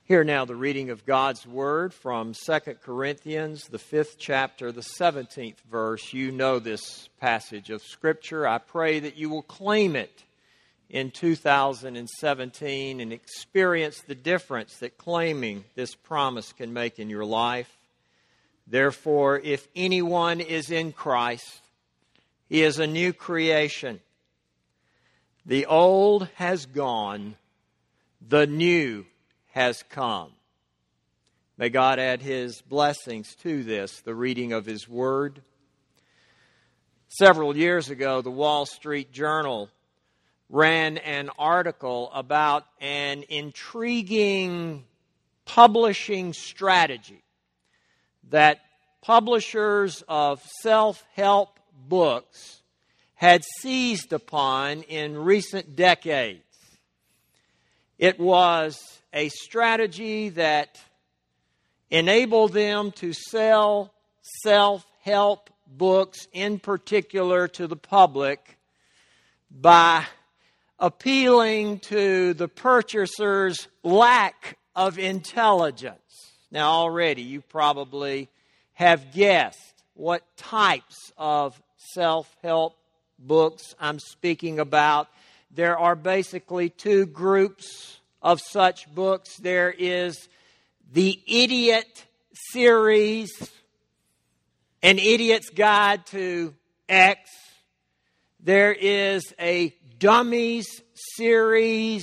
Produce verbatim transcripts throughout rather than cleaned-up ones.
Hear now the reading of God's Word from Second Corinthians, the fifth chapter, the seventeenth verse. You know this passage of Scripture. I pray that you will claim it in two thousand seventeen and experience the difference that claiming this promise can make in your life. Therefore, if anyone is in Christ, he is a new creation. The old has gone, the new has come. May God add His blessings to this, the reading of His Word. Several years ago, the Wall Street Journal ran an article about an intriguing publishing strategy that publishers of self-help books had seized upon in recent decades. It was a strategy that enabled them to sell self-help books, in particular to the public, by appealing to the purchaser's lack of intelligence. Now, already you probably have guessed what types of self-help books I'm speaking about. There are basically two groups of such books. There is the Idiot series, An Idiot's Guide to X. There is a Dummies series,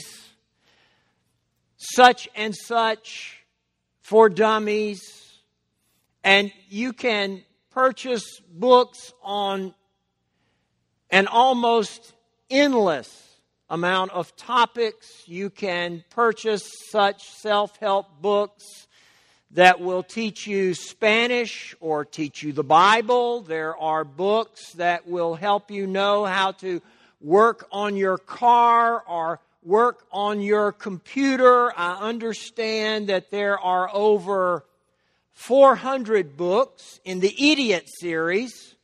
Such and Such for Dummies. And you can purchase books on an almost endless amount of topics. You can purchase such self-help books that will teach you Spanish or teach you the Bible. There are books that will help you know how to work on your car or work on your computer. I understand that there are over four hundred books in the Idiot series.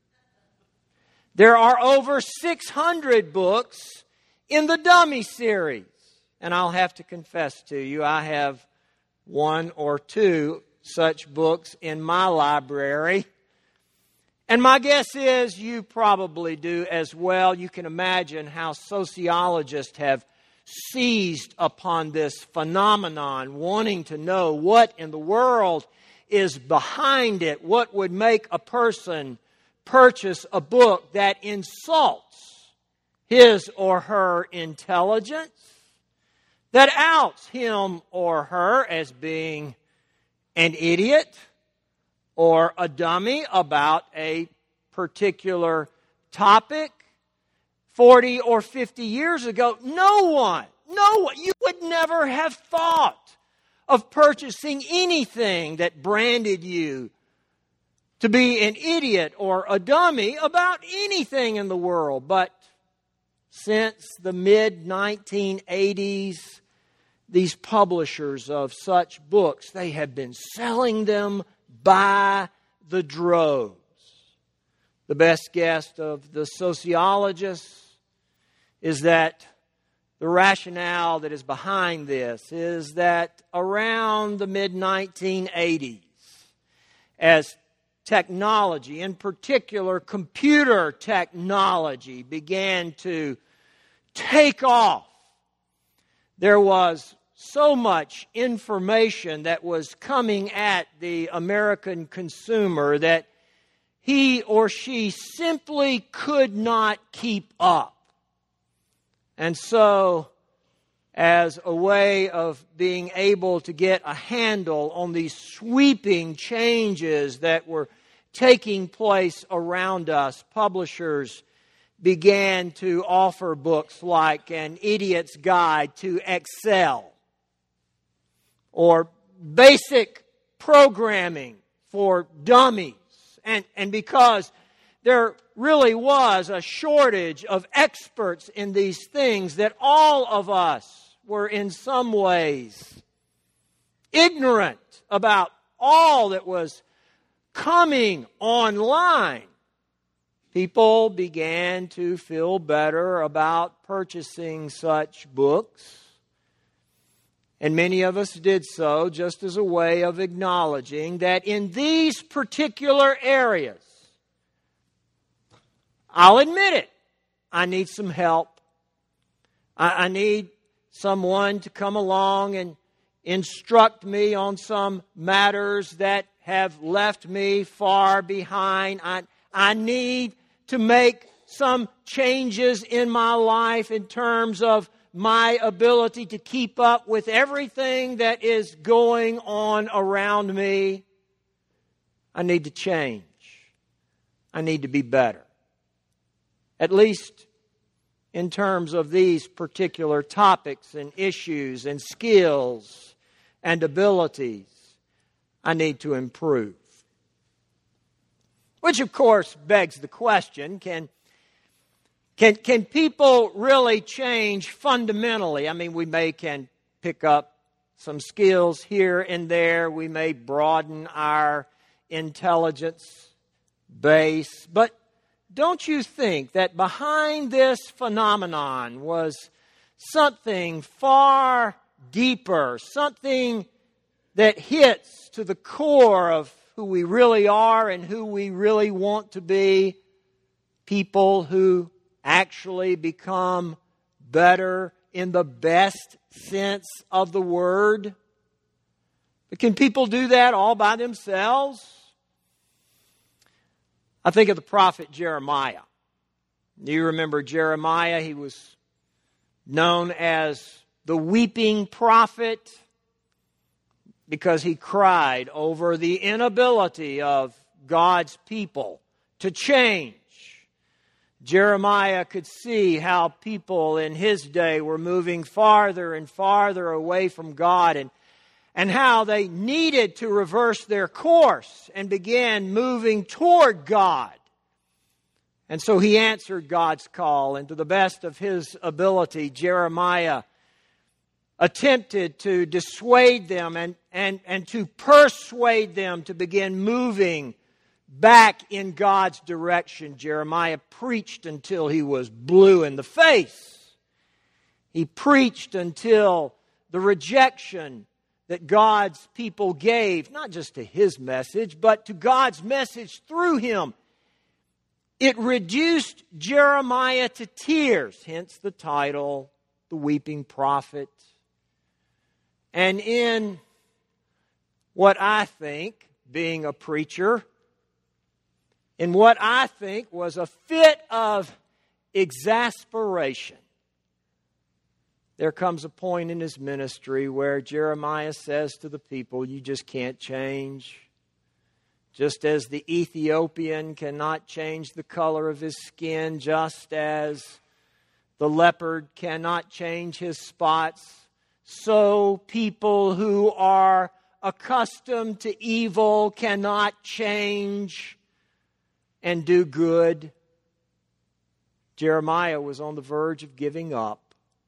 There are over six hundred books in the Dummy series. And I'll have to confess to you, I have one or two such books in my library. And my guess is you probably do as well. You can imagine how sociologists have seized upon this phenomenon, wanting to know what in the world is behind it. What would make a person purchase a book that insults his or her intelligence, that outs him or her as being an idiot or a dummy about a particular topic? forty or fifty years ago, no one, no one, you would never have thought of purchasing anything that branded you to be an idiot or a dummy about anything in the world. But since the mid nineteen eighties, these publishers of such books, they have been selling them by the droves. The best guess of the sociologists is that the rationale that is behind this is that around the mid nineteen eighties, as technology, in particular computer technology, began to take off, there was so much information that was coming at the American consumer that he or she simply could not keep up. And so, as a way of being able to get a handle on these sweeping changes that were taking place around us, publishers began to offer books like An Idiot's Guide to Excel or Basic Programming for Dummies. And, and because there really was a shortage of experts in these things, that all of us were in some ways ignorant about all that was coming online, people began to feel better about purchasing such books. And many of us did so just as a way of acknowledging that in these particular areas, I'll admit it, I need some help. I, I need someone to come along and instruct me on some matters that have left me far behind. I, I need to make some changes in my life in terms of my ability to keep up with everything that is going on around me. I need to change. I need to be better. At least in terms of these particular topics and issues and skills and abilities, I need to improve. Which, of course, begs the question, can, can, can people really change fundamentally? I mean, we may can pick up some skills here and there. We may broaden our intelligence base. But don't you think that behind this phenomenon was something far deeper, something that hits to the core of who we really are and who we really want to be? People who actually become better in the best sense of the word. But can people do that all by themselves? I think of the prophet Jeremiah. Do you remember Jeremiah? He was known as the weeping prophet because he cried over the inability of God's people to change. Jeremiah could see how people in his day were moving farther and farther away from God, and, and how they needed to reverse their course and began moving toward God. And so he answered God's call, and to the best of his ability, Jeremiah attempted to dissuade them and, and, and to persuade them to begin moving back in God's direction. Jeremiah preached until he was blue in the face. He preached until the rejection that God's people gave, not just to his message, but to God's message through him, it reduced Jeremiah to tears, hence the title, The Weeping Prophet. And in what I think, being a preacher, in what I think was a fit of exasperation, there comes a point in his ministry where Jeremiah says to the people, you just can't change. Just as the Ethiopian cannot change the color of his skin, just as the leopard cannot change his spots, so people who are accustomed to evil cannot change and do good. Jeremiah was on the verge of giving up,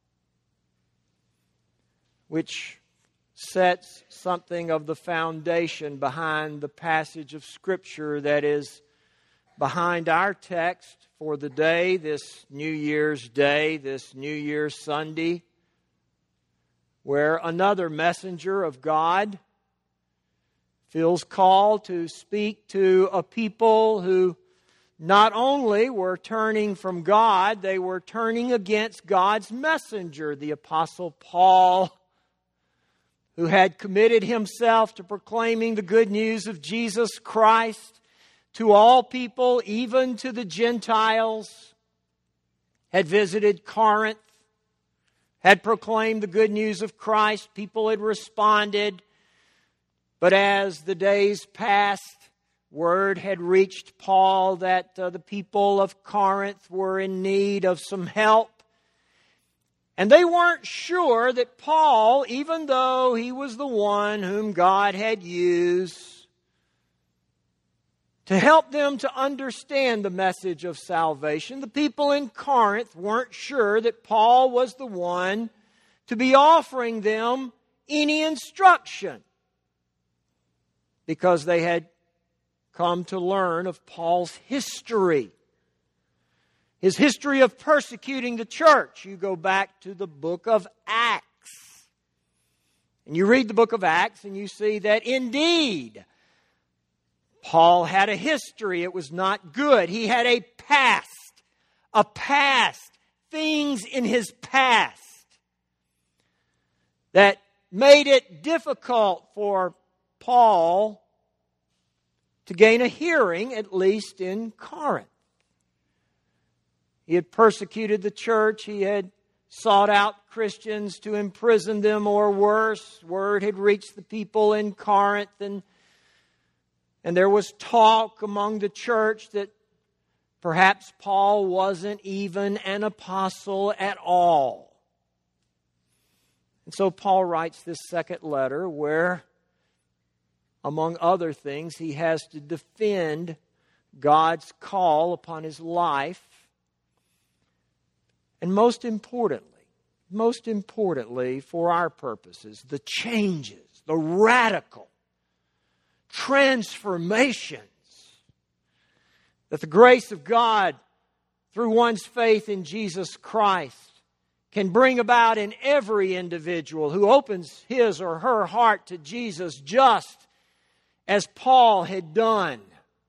which sets something of the foundation behind the passage of Scripture that is behind our text for the day, this New Year's Day, this New Year's Sunday, where another messenger of God feels called to speak to a people who not only were turning from God, they were turning against God's messenger, the Apostle Paul, who had committed himself to proclaiming the good news of Jesus Christ to all people, even to the Gentiles, had visited Corinth, had proclaimed the good news of Christ. People had responded. But as the days passed, word had reached Paul that uh, the people of Corinth were in need of some help. And they weren't sure that Paul, even though he was the one whom God had used to help them to understand the message of salvation, the people in Corinth weren't sure that Paul was the one to be offering them any instruction, because they had come to learn of Paul's history. His history of persecuting the church. You go back to the book of Acts. And you read the book of Acts and you see that indeed Paul had a history. It was not good. He had a past, a past, things in his past that made it difficult for Paul to gain a hearing, at least in Corinth. He had persecuted the church. He had sought out Christians to imprison them or worse. Word had reached the people in Corinth, and, and there was talk among the church that perhaps Paul wasn't even an apostle at all. And so Paul writes this second letter where, among other things, he has to defend God's call upon his life. And most importantly, most importantly for our purposes, the changes, the radical transformations that the grace of God through one's faith in Jesus Christ can bring about in every individual who opens his or her heart to Jesus, just as Paul had done.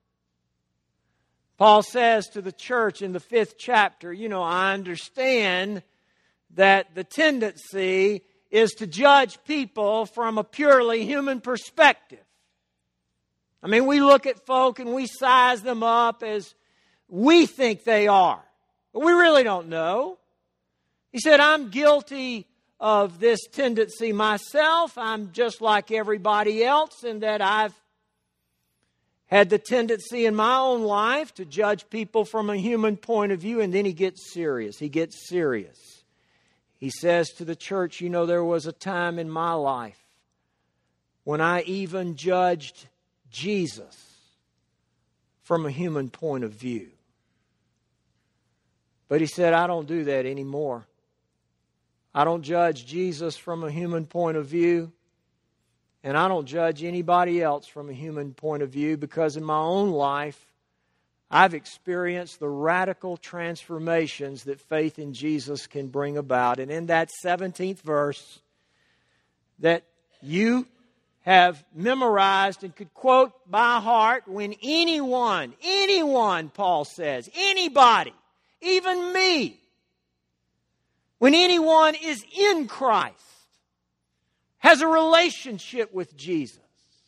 Paul says to the church in the fifth chapter, you know, I understand that the tendency is to judge people from a purely human perspective. I mean, we look at folk and we size them up as we think they are, but we really don't know. He said, I'm guilty of this tendency myself. I'm just like everybody else in that I've had the tendency in my own life to judge people from a human point of view. And then he gets serious. He gets serious. He says to the church, you know, there was a time in my life when I even judged Jesus from a human point of view. But he said, I don't do that anymore. I don't judge Jesus from a human point of view. And I don't judge anybody else from a human point of view, because in my own life, I've experienced the radical transformations that faith in Jesus can bring about. And in that seventeenth verse that you have memorized and could quote by heart, when anyone, anyone, Paul says, anybody, even me, when anyone is in Christ, has a relationship with Jesus,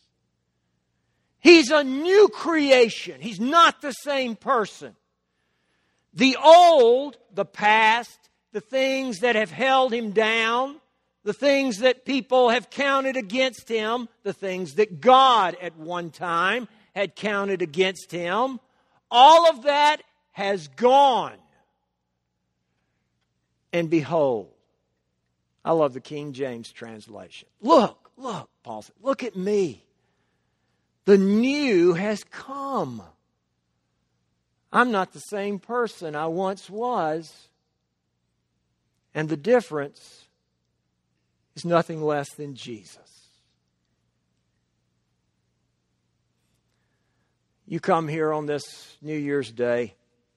he's a new creation. He's not the same person. The old, the past, the things that have held him down, the things that people have counted against him, the things that God at one time had counted against him, all of that has gone. And behold, I love the King James translation. Look, look, Paul said, look at me. The new has come. I'm not the same person I once was. And the difference is nothing less than Jesus. You come here on this New Year's Day,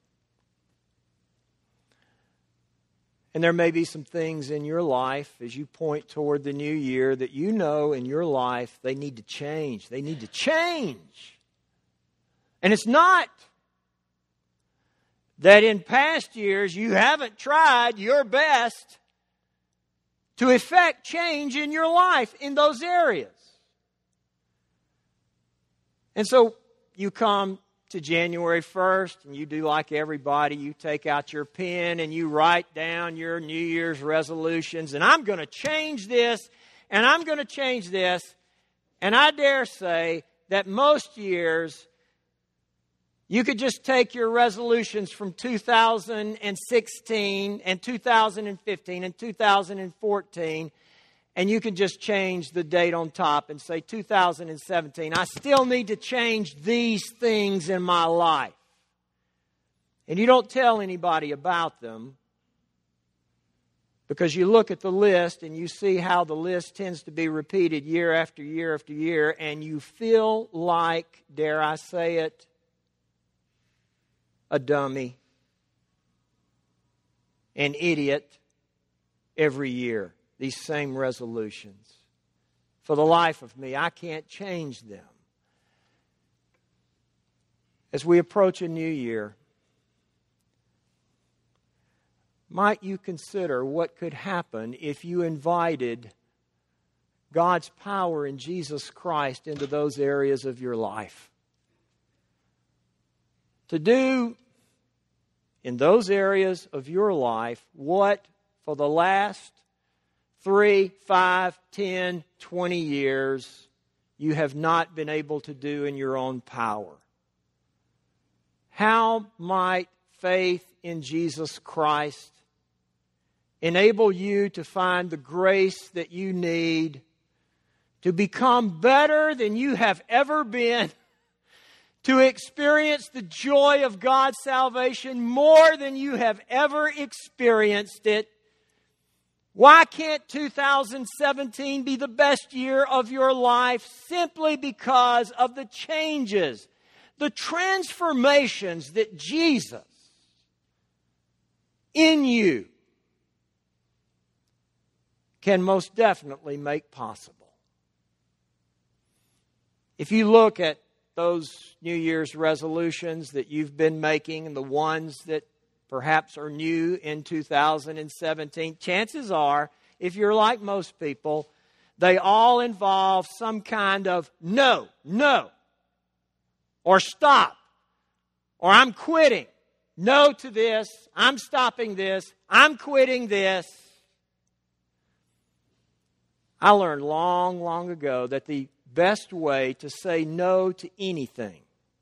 and there may be some things in your life as you point toward the new year that you know in your life they need to change. They need to change. And it's not that in past years you haven't tried your best to effect change in your life in those areas. And so you come to January first, and you do like everybody. You take out your pen and you write down your New Year's resolutions. And I'm going to change this, and I'm going to change this. And I dare say that most years, you could just take your resolutions from two thousand sixteen and two thousand fifteen and two thousand fourteen, and you can just change the date on top and say two thousand seventeen. I still need to change these things in my life. And you don't tell anybody about them, because you look at the list and you see how the list tends to be repeated year after year after year, and you feel like, dare I say it, a dummy, an idiot every year. These same resolutions. for the life of me. I can't change them. As we approach a new year, might you consider what could happen if you invited God's power in Jesus Christ into those areas of your life? To do in those areas of your life what for the last three, five, ten, twenty years you have not been able to do in your own power. How might faith in Jesus Christ enable you to find the grace that you need to become better than you have ever been, to experience the joy of God's salvation more than you have ever experienced it? Why can't two thousand seventeen be the best year of your life simply because of the changes, the transformations that Jesus in you can most definitely make possible? If you look at those New Year's resolutions that you've been making and the ones that perhaps are new in two thousand seventeen, chances are, if you're like most people, they all involve some kind of no, no, or stop, or I'm quitting. No to this, I'm stopping this, I'm quitting this. I learned long, long ago that the best way to say no to anything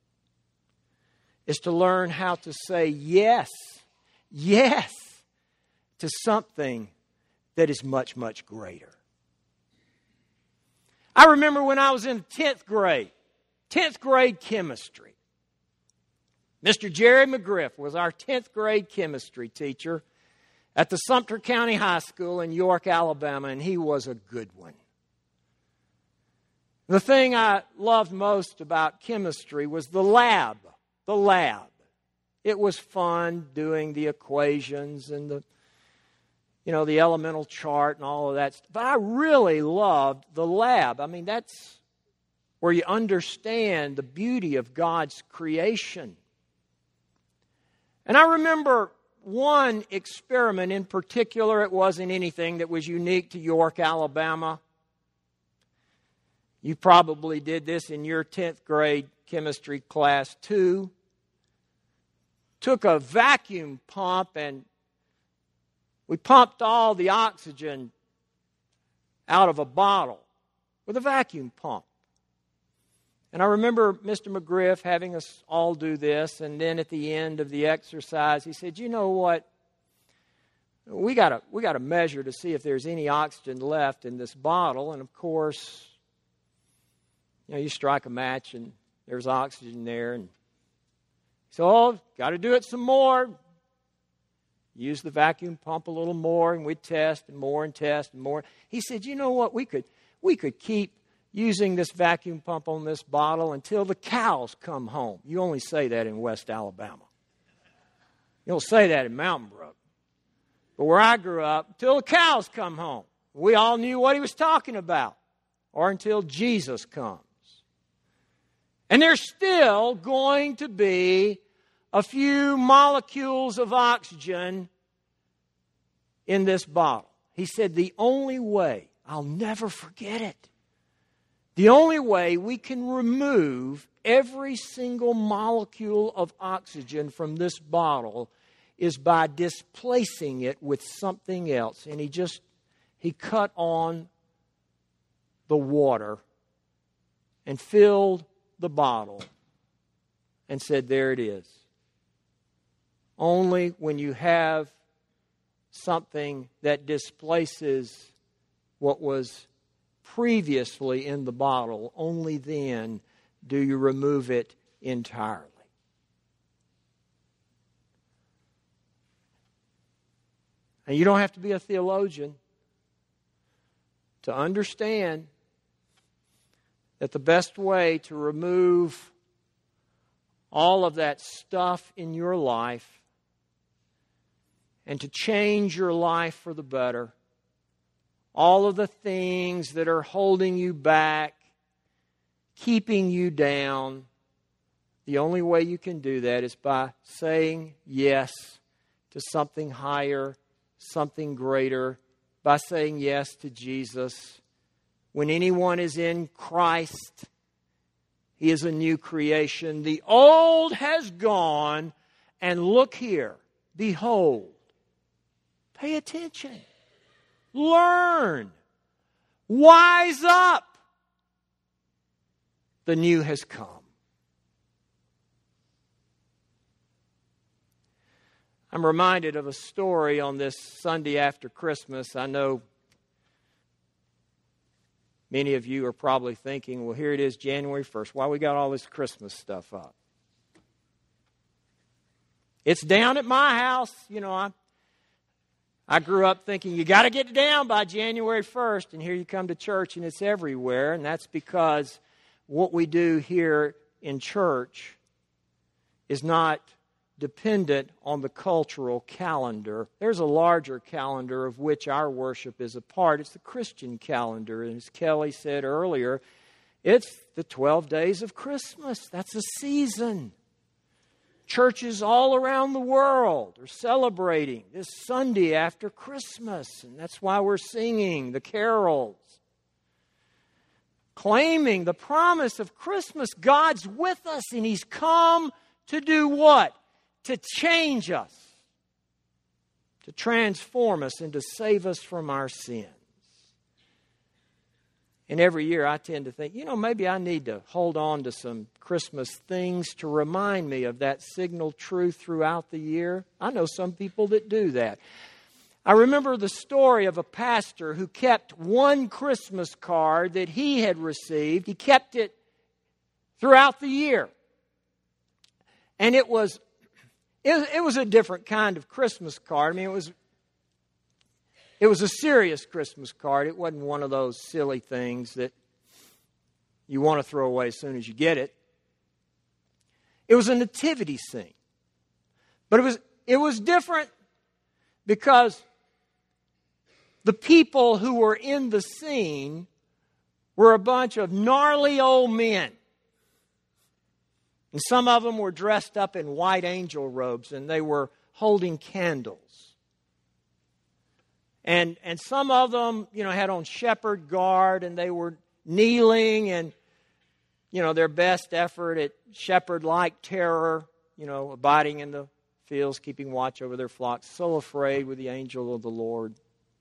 is to learn how to say yes, yes to something that is much, much greater. I remember when I was in tenth grade, tenth grade chemistry. Mister Jerry McGriff was our tenth grade chemistry teacher at the Sumter County High School in York, Alabama, and he was a good one. The thing I loved most about chemistry was the lab. The lab. It was fun doing the equations and the, you know, the elemental chart and all of that stuff. But I really loved the lab. I mean, that's where you understand the beauty of God's creation. And I remember one experiment in particular. It wasn't anything that was unique to York, Alabama. You probably did this in your tenth grade chemistry class too. Took a vacuum pump and we pumped all the oxygen out of a bottle with a vacuum pump. And I remember Mister McGriff having us all do this, and then at the end of the exercise, he said, you know what? We gotta, we gotta measure to see if there's any oxygen left in this bottle. And of course, you know, you strike a match and there's oxygen there. And so, oh, got to do it some more. Use the vacuum pump a little more, and we'd test and more and test and more. He said, you know what? We could, we could keep using this vacuum pump on this bottle until the cows come home. You only say that in West Alabama. You don't say that in Mountain Brook. But where I grew up, until the cows come home. We all knew what he was talking about. Or until Jesus comes. And there's still going to be a few molecules of oxygen in this bottle. He said the only way, I'll never forget it, the only way we can remove every single molecule of oxygen from this bottle is by displacing it with something else. And he just, he cut on the water and filled the bottle and said, there it is. Only when you have something that displaces what was previously in the bottle, only then do you remove it entirely. And you don't have to be a theologian to understand that the best way to remove all of that stuff in your life and to change your life for the better all of the things that are holding you back, keeping you down. The only way you can do that is by saying yes to something higher, something greater, by saying yes to Jesus. When anyone is in Christ, he is a new creation. The old has gone, and look here, behold. Pay attention. Learn. Wise up. The new has come. I'm reminded of a story on this Sunday after Christmas. I know many of you are probably thinking, well, here it is, January first. Why we got all this Christmas stuff up? It's down at my house. You know, I, I grew up thinking you got to get it down by January first. And here you come to church and it's everywhere. And that's because what we do here in church is not dependent on the cultural calendar. There's a larger calendar of which our worship is a part. It's the Christian calendar. And as Kelly said earlier, it's the twelve days of Christmas. That's a season. Churches all around the world are celebrating this Sunday after Christmas. And that's why we're singing the carols, claiming the promise of Christmas. God's with us and He's come to do what? To change us, to transform us, and to save us from our sins. And every year I tend to think, you know, maybe I need to hold on to some Christmas things to remind me of that signal truth throughout the year. I know some people that do that. I remember the story of a pastor who kept one Christmas card that he had received. He kept it throughout the year. And it was It, it was a different kind of Christmas card. I mean, it was it was a serious Christmas card. It wasn't one of those silly things that you want to throw away as soon as you get it. It was a nativity scene. But it was it was different because the people who were in the scene were a bunch of gnarly old men. And some of them were dressed up in white angel robes, and they were holding candles. And and some of them, you know, had on shepherd guard, and they were kneeling and, you know, their best effort at shepherd-like terror, you know, abiding in the fields, keeping watch over their flocks, so afraid with the angel of the Lord.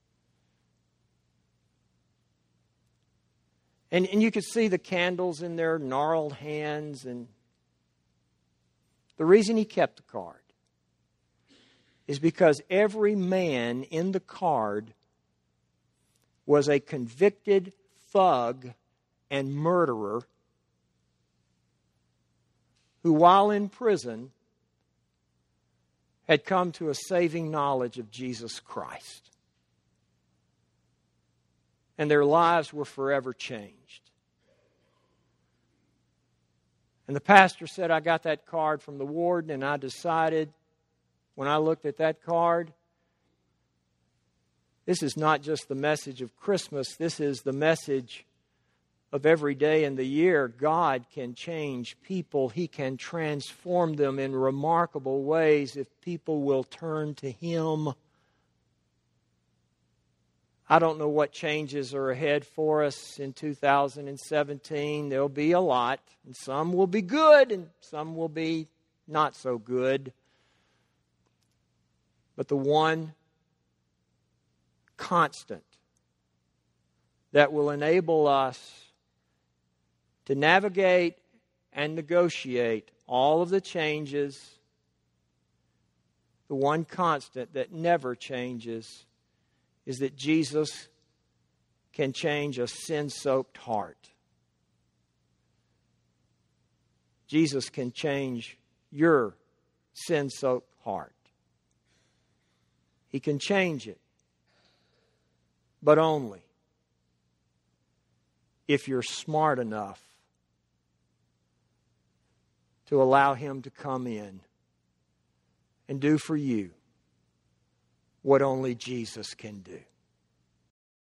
And, and you could see the candles in their gnarled hands. And the reason he kept the card is because every man in the card was a convicted thug and murderer who, while in prison, had come to a saving knowledge of Jesus Christ. And their lives were forever changed. And the pastor said, I got that card from the warden, and I decided, when I looked at that card, this is not just the message of Christmas, this is the message of every day in the year. God can change people. He can transform them in remarkable ways if people will turn to Him. I don't know what changes are ahead for us in two thousand seventeen. There'll be a lot, and some will be good, and some will be not so good. But the one constant that will enable us to navigate and negotiate all of the changes, the one constant that never changes, is that Jesus can change a sin-soaked heart. Jesus can change your sin-soaked heart. He can change it, but only if you're smart enough to allow Him to come in and do for you what only Jesus can do.